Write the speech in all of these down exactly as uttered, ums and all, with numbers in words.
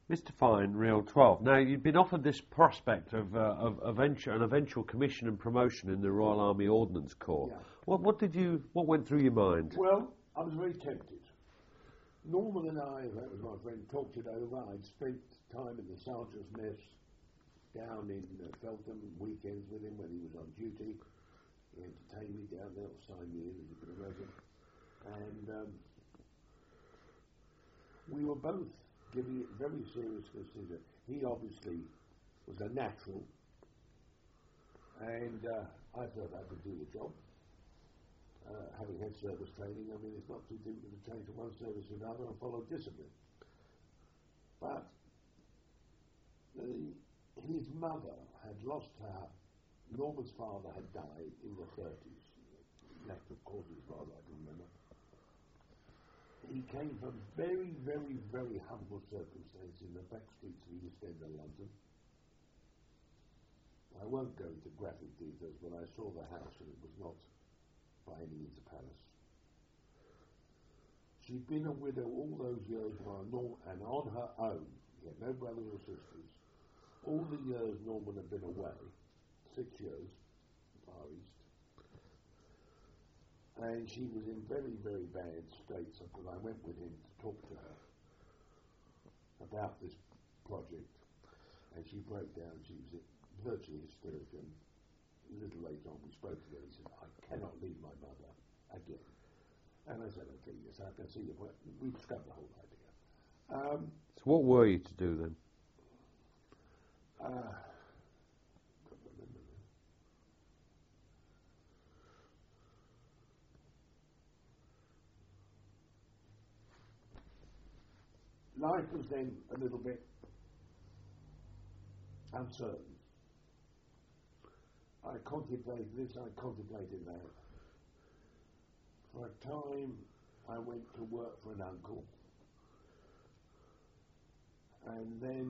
Mister Fine, Real twelve. Now, you'd been offered this prospect of, uh, of eventual, an eventual commission and promotion in the Royal Army Ordnance Corps. Yeah. What, what did you, what went through your mind? Well, I was very tempted. Norman and I, that was my friend, talked it over. I'd spent time in the Sergeant's Mess down in uh, Feltham, weekends with him when he was on duty. He entertained me down there, or signed me in, as you can imagine. And um, we were both giving it very serious consideration. He obviously was a natural, and uh, I thought I could do the job. Uh, having had service training, I mean, it's not too difficult to change from one service to another and follow discipline. But the, his mother had lost her. Norman's father had died in the thirties. Left, of course, his father, I can remember. He came from very, very, very humble circumstances in the back streets of East End of London. I won't go into graphic details, but I saw the house and it was not by any means a palace. She'd been a widow all those years while Norm, and on her own. He had no brothers or sisters. All the years Norman had been away, six years, Far East. And she was in very, very bad straits because I went with him to talk to her about this project. And she broke down. She was virtually hysterical. A little later on, we spoke together. He said, I cannot leave my mother again. And I said, okay, yes, I can see the point. We discovered the whole idea. Um, so what were you to do then? Uh, Life was then a little bit uncertain. I contemplated this, I contemplated that. For a time, I went to work for an uncle. And then,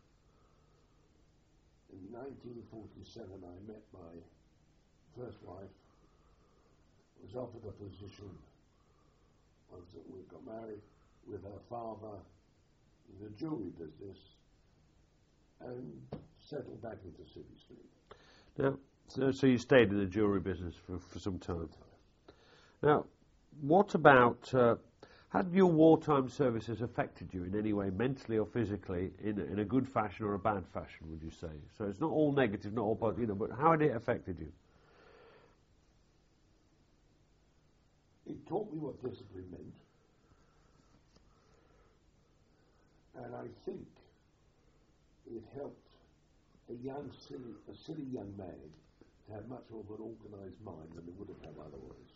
in nineteen forty-seven, I met my first wife, was offered a position, once we got married, with her father in the jewellery business, and settled back into City Street. Now, so, so you stayed in the jewellery business for, for some time. Now, what about, uh, had your wartime services affected you in any way, mentally or physically, in, in a good fashion or a bad fashion, would you say? So it's not all negative, not all positive, you know, but how had it affected you? It taught me what discipline meant. And I think it helped a young, silly, a silly young man to have much more of an organised mind than he would have had otherwise.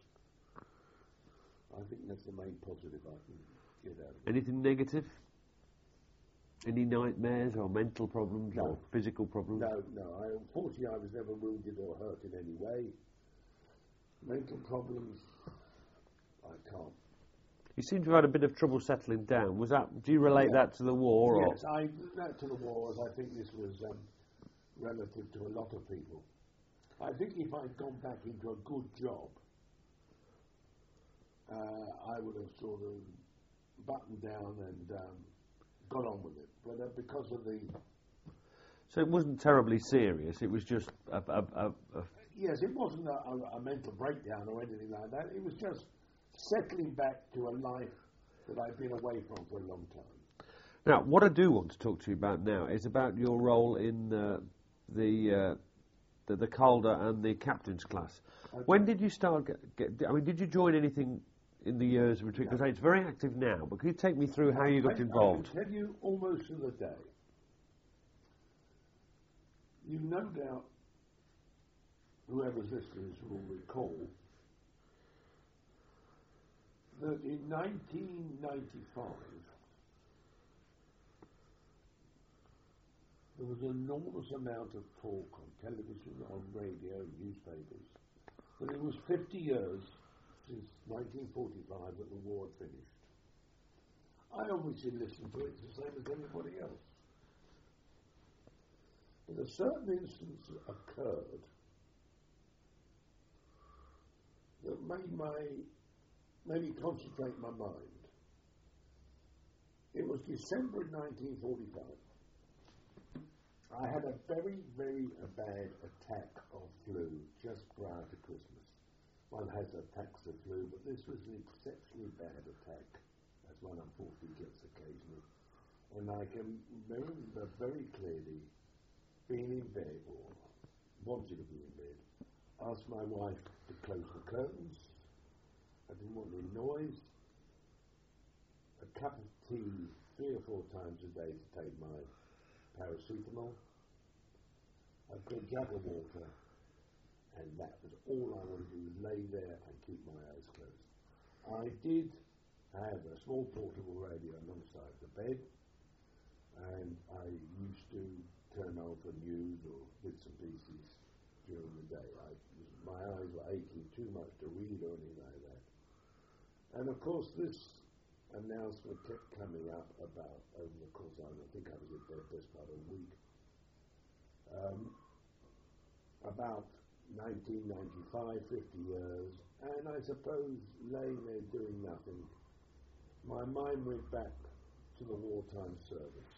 I think that's the main positive I can get out of it. Anything negative? Any nightmares or mental problems No. or physical problems? No, no. I, unfortunately, I was never wounded or hurt in any way. Mental problems, I can't. You seem to have had a bit of trouble settling down. Was that? Do you relate Yeah. that to the war? Yes, I that to the war, as I think this was um, relative to a lot of people. I think if I'd gone back into a good job, uh, I would have sort of buttoned down and um, got on with it. But uh, because of the... So it wasn't terribly serious, it was just a... a, a, a Yes, it wasn't a, a, a mental breakdown or anything like that. It was just settling back to a life that I've been away from for a long time. Now, what I do want to talk to you about now is about your role in uh, the, uh, the the Calder and the captain's class. Okay. When did you start? Get, get, I mean, did you join anything in the years between? Because no. It's very active now. But can you take me through how you got I, involved? I can tell you almost to the day. You no doubt, whoever's listening will recall that in nineteen ninety-five, there was an enormous amount of talk on television, on radio, newspapers, that it was fifty years since nineteen forty-five that the war had finished. I obviously listened to it the same as anybody else. But a certain instance occurred that made my made me concentrate my mind. It was December nineteen forty-five. I had a very, very uh, bad attack of flu just prior to Christmas. One has attacks of flu, but this was an exceptionally bad attack, as one unfortunately gets occasionally. And I can remember very clearly being in bed, or wanting to be in bed, asked my wife to close the curtains. I didn't want any noise. A cup of tea three or four times a day to take my paracetamol. I put a jug of water, and that was all I wanted to do, was lay there and keep my eyes closed. I did have a small portable radio alongside the bed, and I used to turn over news or bits and pieces during the day. I, my eyes were aching too much to read or anything like that. And of course this announcement kept coming up about, over the course of, I think I was at bed best part of a week, um, about nineteen ninety-five, fifty years, and I suppose laying there doing nothing, my mind went back to the wartime service.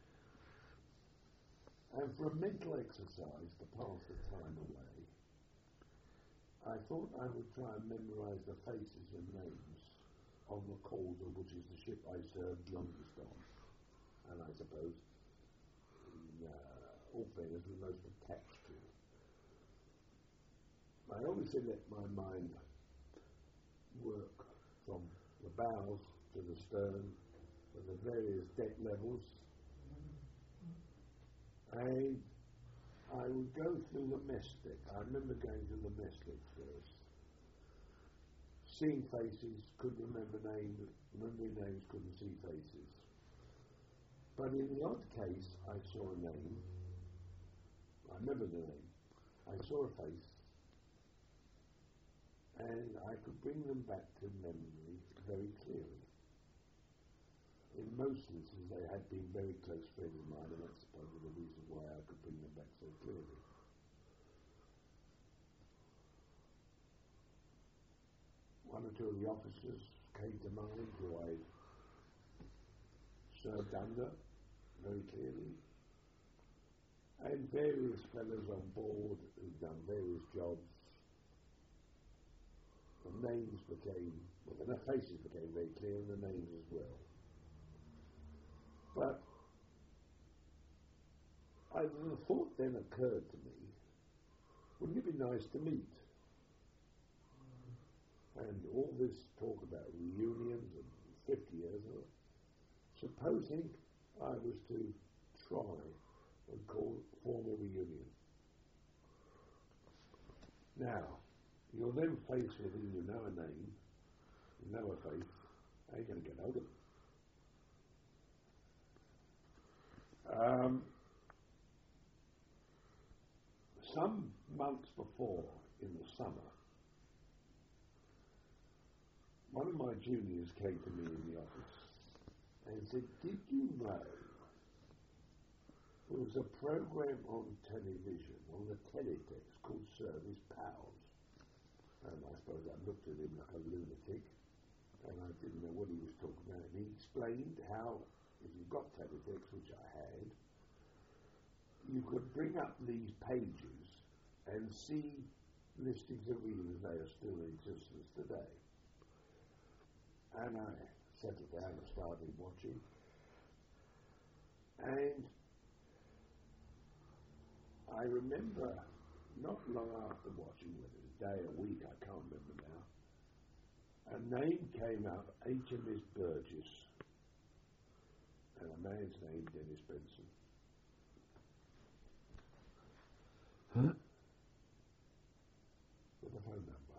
And for a mental exercise to pass the time away, I thought I would try and memorize the faces and names on the Calder, which is the ship I served longest on. And I suppose, in uh, all fairness, was most attached to. I obviously let my mind work from the bows to the stern, to the various deck levels, and I would go through the mess deck. I remember going through the mess deck first. Seeing faces, couldn't remember names, remembering names, couldn't see faces. But in the odd case, I saw a name, I remember the name, I saw a face, and I could bring them back to memory very clearly. In most instances, they had been very close friends of mine, and that's probably the reason why I could bring them back so clearly. One or two of the officers came to mind who I'd served under very clearly, and various fellows on board who'd done various jobs. The names became, well, the faces became very clear, and the names as well. But I, the thought then occurred to me, wouldn't it be nice to meet? And all this talk about reunions and fifty years ago, supposing I was to try and call, form a reunion. Now, you're then faced with, you know a name, you know a face, how are you going to get hold of it? Um, some months before, in the summer, one of my juniors came to me in the office and said, did you know there was a program on television, on the teletext, called Service Pals? And I suppose I looked at him like a lunatic, and I didn't know what he was talking about. And he explained how, if you got teletext, which I had, you could bring up these pages and see listings of readers. They are still in existence today. And I settled down and started watching. And I remember, not long after watching, whether it was a day or a week, I can't remember now, a name came up, H M S Burgess, and a man's name, Dennis Benson. Huh? With a phone number.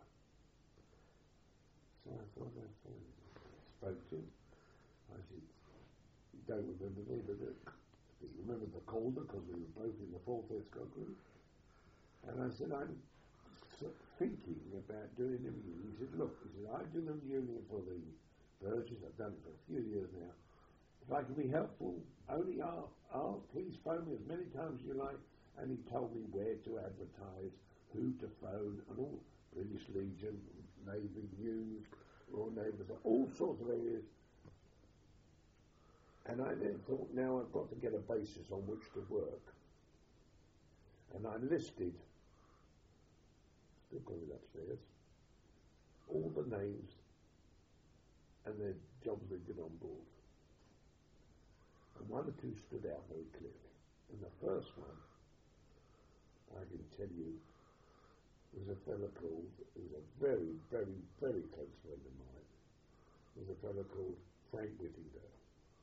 So I thought I phoned. Spoke to him. I said, you don't remember me, but uh, you remember the Calder, because we were both in the fourth Escort group. And I said, I'm thinking about doing a reunion. He said, look, he said, I do the reunion for the Burgess. I've done it for a few years now. If I can be helpful, only I'll, I'll please phone me as many times as you like. And he told me where to advertise, who to phone, and all. British Legion, Navy News, Royal Navy, all sorts of areas. And I then thought, now I've got to get a basis on which to work. And I listed, still got it upstairs, all the names and the jobs they did on board. And one or two stood out very clearly. And the first one, I can tell you, was a fellow called, who was a very, very, very close friend of mine, was a fellow called Frank Whittingdale.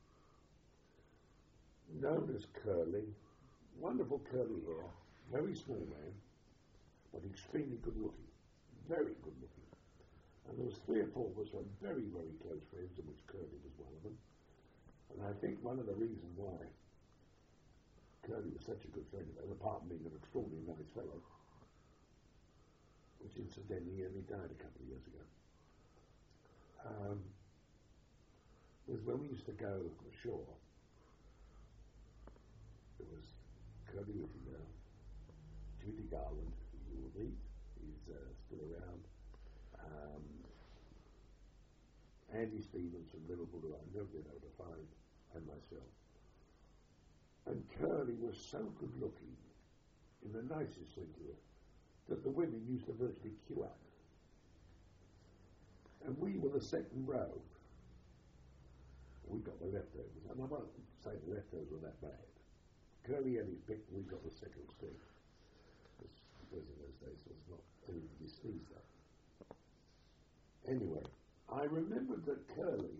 Known as Curly, wonderful curly hair, very small man, but extremely good looking, very good looking. And there was three or four of us who were very, very close friends, of which Curly was one of them. And I think one of the reasons why Curly was such a good friend of ours, apart from being an extraordinarily nice fellow, which incidentally he only died a couple of years ago, um, was when we used to go ashore, there was Curly Whittingdale, Judy Garland, who you will meet, he's uh, still around, um, Andy Stevens from Liverpool, who I've never been able to find, and myself. And Curly was so good looking, in the nicest sense of it, that the women used to virtually queue up. And we were the second row. We got the leftovers. And I won't say the leftovers were that bad. Curly had his pick and we got the second string. Because in those days it was not everybody sneezed at. Anyway, I remembered that Curly,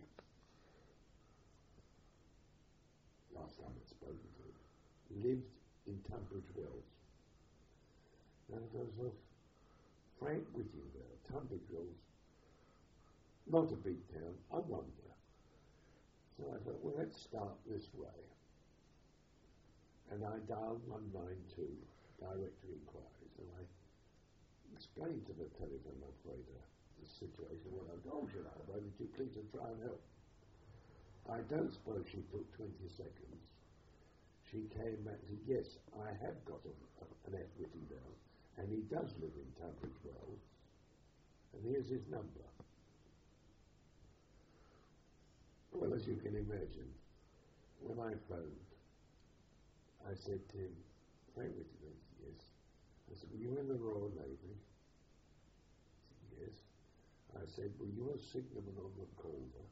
last time I'd spoken to him, lived in Tunbridge Wells. Now there was a Frank Whittingdale, Tunbridge Wells, not a big town, I wonder. So I thought, well, let's start this way. And I dialed one nine two, directory inquiries, and I explained to the telephone operator the situation, what I told you now, why did you please to try and help? I don't suppose she took twenty seconds. She came back and said, yes, I have got a, a, an F Whittingdale, and he does live in Tunbridge Wells, and here's his number. Well, as you can imagine, when I phoned, I said to him, Frank Whittingdale, yes. I said, were you in the Royal Navy? He said, yes. I said, were you a signalman on the Calder?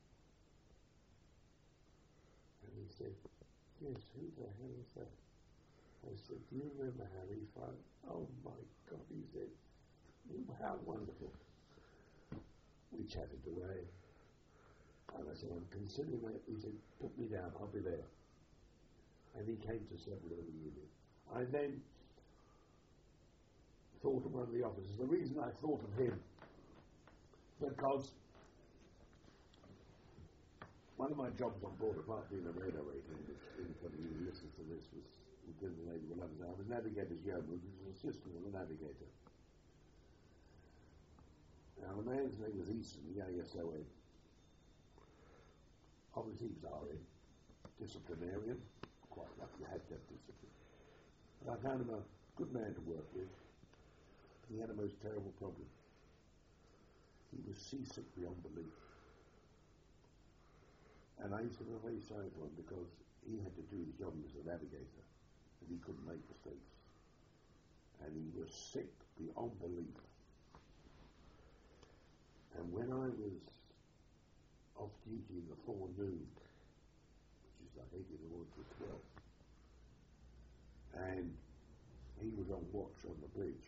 And he said, yes, who the hell is that? I said, do you remember Harry Fine? Oh my God, he said, how wonderful. We chatted away. And I said, I'm considering it. He said, put me down, I'll be there. And he came to several of the evening. I then thought of one of the officers. The reason I thought of him, because one of my jobs on board, apart from being a radar rating, which anybody who listens to this was within the Navy will understand, I was navigator's yeoman, which was an assistant of a navigator. Now, the man's name was Eason, E A S O N. Obviously, he was R N, disciplinarian, quite like you had that discipline. But I found him a good man to work with. He had a most terrible problem. He was seasick beyond belief. And I used to feel very sorry for him because he had to do his job as a navigator and he couldn't make mistakes. And he was sick beyond belief. And when I was off duty in the forenoon, which is like eight in the morning to twelve, and he was on watch on the bridge,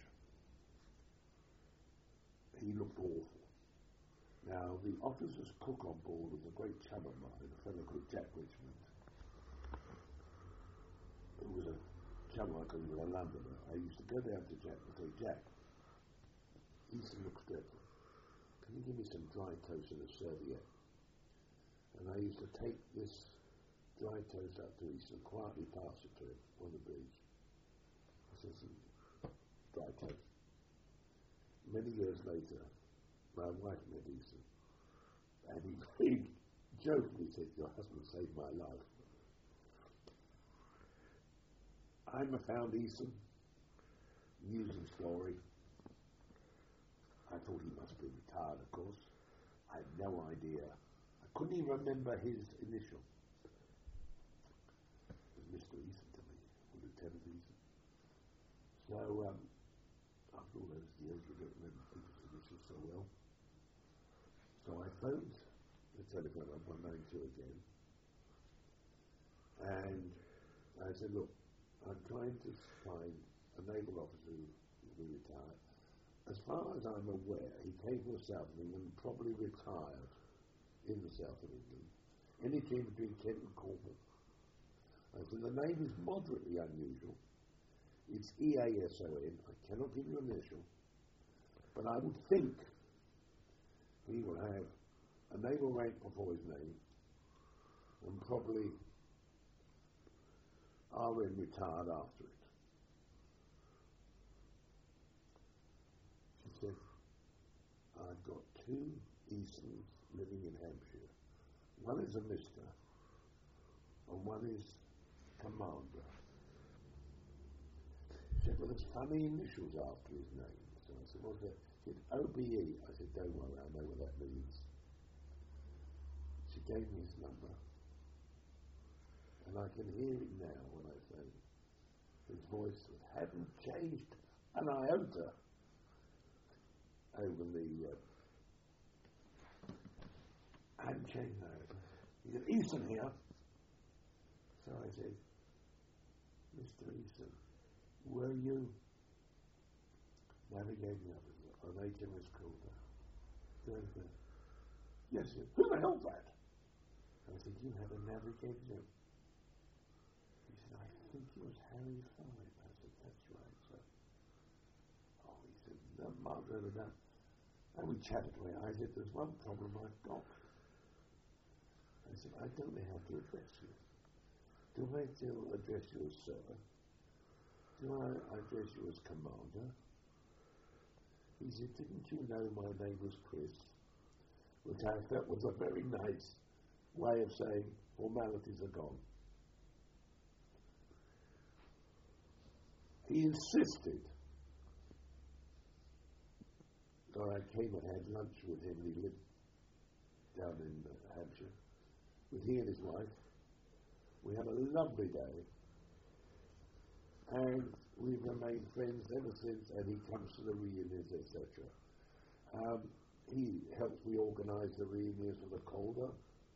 he looked awful. Now, the officer's cook on board was a great chum of mine, a fellow called Jack Richmond, who was a chum like he was a Londoner. I used to go down to Jack and say, Jack, Eason looks dreadful. Can you give me some dry toast and a serviette? And I used to take this dry toast up to Eason, quietly pass it to him on the bridge. I said, dry toast. Many years later, my wife met Eason, and he, he jokingly said, your husband saved my life. I'm a found Eason, amusing story. I thought he must be retired, of course. I had no idea. I couldn't even remember his initial. don't remember people's initials so well. So I phoned the telephone on one nine two again, and I said, look, I'm trying to find a naval officer who will be retired. As far as I'm aware, he came from the south of England and probably retired in the south of England. Anything between Kent and Cornwall. I said, the name is moderately unusual. It's E A S O N. I cannot give you an initial. But I would think he will have a naval rank before his name and probably R N retired after it. She said, I've got two Eastons living in Hampshire. One is a Mister and one is Commander. She said, well, there's funny initials after his name. So I said, what's that? She said, O B E. I said, don't worry, I know what that means. She gave me his number. And I can hear it now when I say his voice hadn't changed an iota over the uh, hadn't changed an iota. He said, Easton here. So I said, Mister Easton, were you navigating officer on H M S Calder? Yes, sir. Who the hell's that? I said, you have a navigator. He said, I think it was Harry Five. I said, that's right, sir. Oh, he said, no, Margaret, no. And we chatted away. I said, there's one problem I've got. I said, I don't know how to address you. Do I still address you as sir? Do I address you as commander? He said, didn't you know my name was Chris? Which I felt was a very nice way of saying formalities are gone. He insisted that I came and had lunch with him. He lived down in uh, Hampshire with he and his wife. We had a lovely day, and we've remained friends ever since, and he comes to the reunions, et cetera. Um, he helped me organise the reunions for the Calder,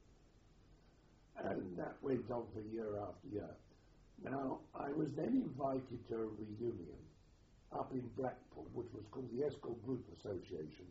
and that went on for year after year. Now, I was then invited to a reunion up in Blackpool, which was called the Escort Group Association.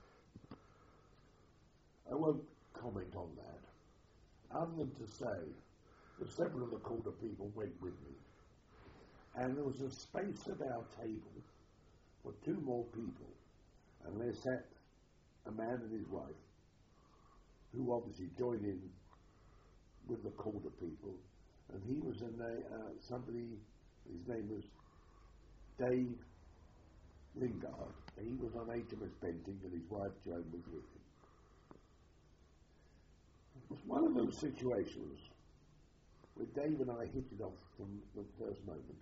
I won't comment on that, other than to say that several of the Calder people went with me. And there was a space at our table for two more people, and there sat a man and his wife, who obviously joined in with the Calder people, and he was a na- uh, somebody, his name was Dave Lingard, and he was on H M S Benting, and his wife Joan was with him. It was one of those situations where Dave and I hit it off from the first moment.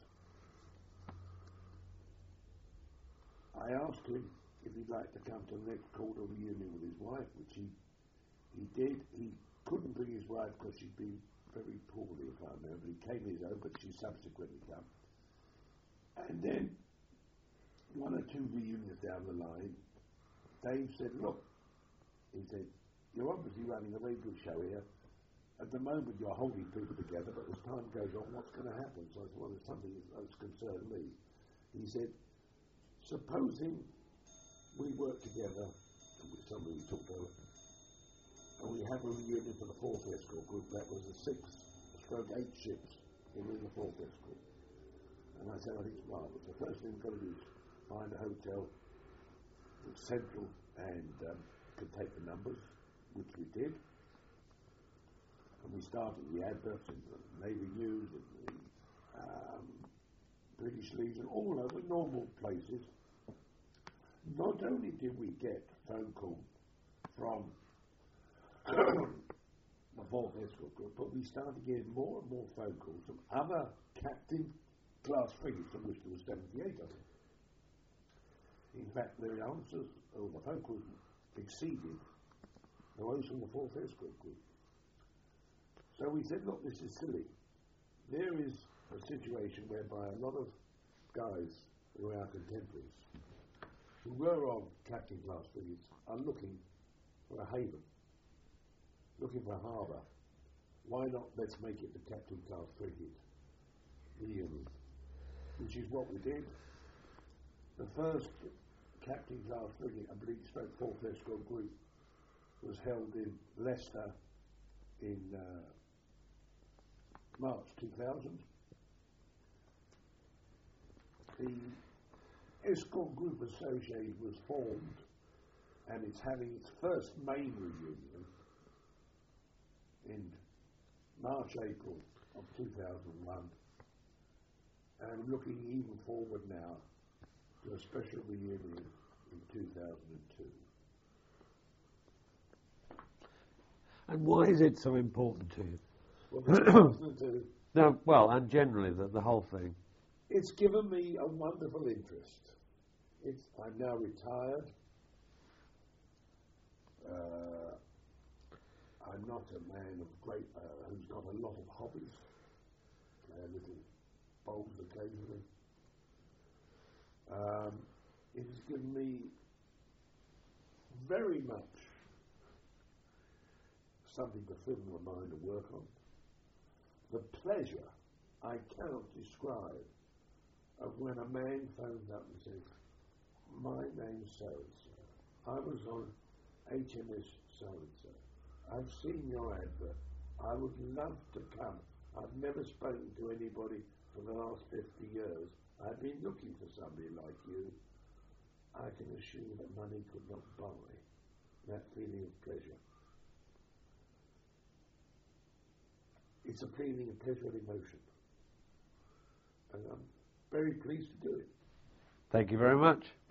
I asked him if he'd like to come to the next Calder reunion with his wife, which he he did. He couldn't bring his wife because she'd been very poorly, if I remember. He came his own, but she subsequently came. And then, one or two reunions down the line, Dave said, look, he said, you're obviously running a very good show here. At the moment, you're holding people together, but as time goes on, what's going to happen? So I said, well, there's something that's concerned me. He said, supposing we work together, and with somebody we talked over, and we have a reunion for the fourth escort group. That was the six, stroke eight ships that were in the fourth escort. And I said, I think it's marvellous. The first thing we've got to do is find a hotel that's central and um, could take the numbers, which we did. And we started the adverts in the Navy News and the um, British Legion, all over normal places. Not only did we get phone calls from the fourth escort group, but we started getting more and more phone calls from other captain class frigates, of which there were seventy-eight of them. In fact, the answers, or the phone calls, exceeded those from the fourth escort group. So we said, look, this is silly. There is a situation whereby a lot of guys who are our contemporaries, who were on captain class frigates are looking for a haven, looking for a harbour. Why not let's make it the captain class frigate, the Union, which is what we did. The first captain class frigate, I believe, spoke fourth escort group, was held in Leicester in uh, March two thousand. The Escort Group Association was formed and it's having its first main reunion in March, April of two thousand one, and looking even forward now to a special reunion in two thousand two. And why is it so important to you? Well, two thousand two, No, well, and generally the, the whole thing. it's given me a wonderful interest. It's, I'm now retired. Uh, I'm not a man of great, uh, who's got a lot of hobbies. Play a little bowls occasionally. Um, it has given me very much something to fill my mind and work on. The pleasure I cannot describe of when a man phones up and says, my name's so-and-so. I was on H M S so-and-so. I've seen your advert. I would love to come. I've never spoken to anybody for the last fifty years. I've been looking for somebody like you. I can assure you that money could not buy that feeling of pleasure. It's a feeling of pleasure and emotion. And I'm very pleased to do it. Thank you very much.